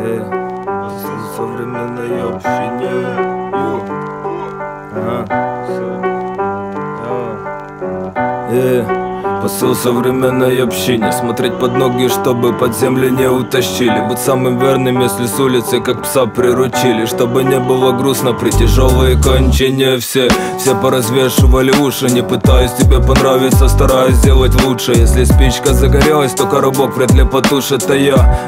современной общине. Посыл современной общине: смотреть под ноги, чтобы под землю не утащили. Быть самым верным, если с улицы как пса приручили. Чтобы не было грустно при тяжелой кончине. Все поразвешивали уши, не пытаясь тебе понравиться, стараясь сделать лучше. Если спичка загорелась, то коробок вряд ли потушит. А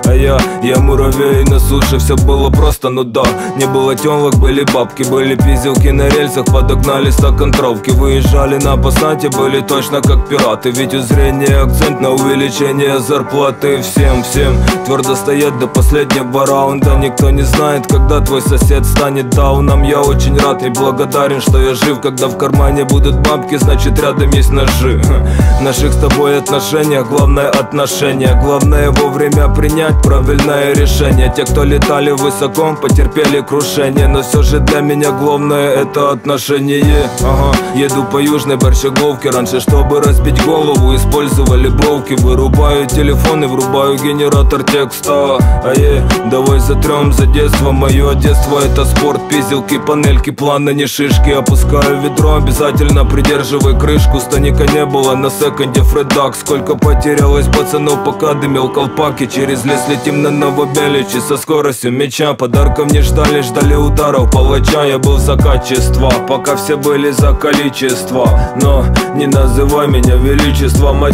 я муравей на суше. Все было просто, ну да. Не было тёлок, были бабки, были пизелки на рельсах, подогнали стакантровки. Выезжали на пассате, были точно как пираты. Ведь у зрения акцент на увеличение зарплаты. Всем твердо стоять до последнего раунда. Никто не знает, когда твой сосед станет дауном. Я очень рад и благодарен, что я жив. Когда в кармане будут бабки, значит рядом есть ножи. В наших с тобой отношениях главное отношение. Главное вовремя принять правильное решение. Те, кто летали высоко, потерпели крушение. Но все же для меня главное это отношение. Еду по южной Борщеговке. Раньше, чтобы разбить голову, использовали бровки. Вырубаю телефон и врубаю генератор текста. Давай затрем за детство. Мое детство это спорт, пизелки, панельки, планы, не шишки. Опускаю ведро, обязательно придерживай крышку. Станика не было на секонде, Фредак. Сколько потерялось пацанов, пока дымил колпаки. Через лес летим на Новобеличи со скоростью мяча. Подарков не ждали ударов палача. Я был за качество, пока все были за количество. Но не называй меня величеством, а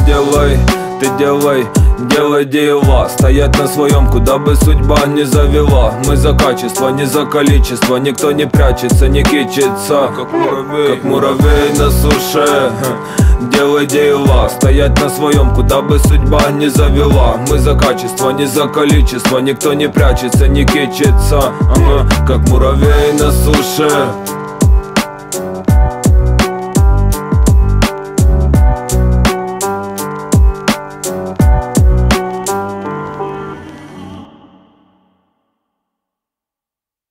ты делай дела. Стоять на своем, куда бы судьба не завела. Мы за качество, не за количество. Никто не прячется, не кичится. Как муравей на суше. Делай дела. Стоять на своем, куда бы судьба не завела. Мы за качество, не за количество. Никто не прячется, не кичится. Как муравей на суше.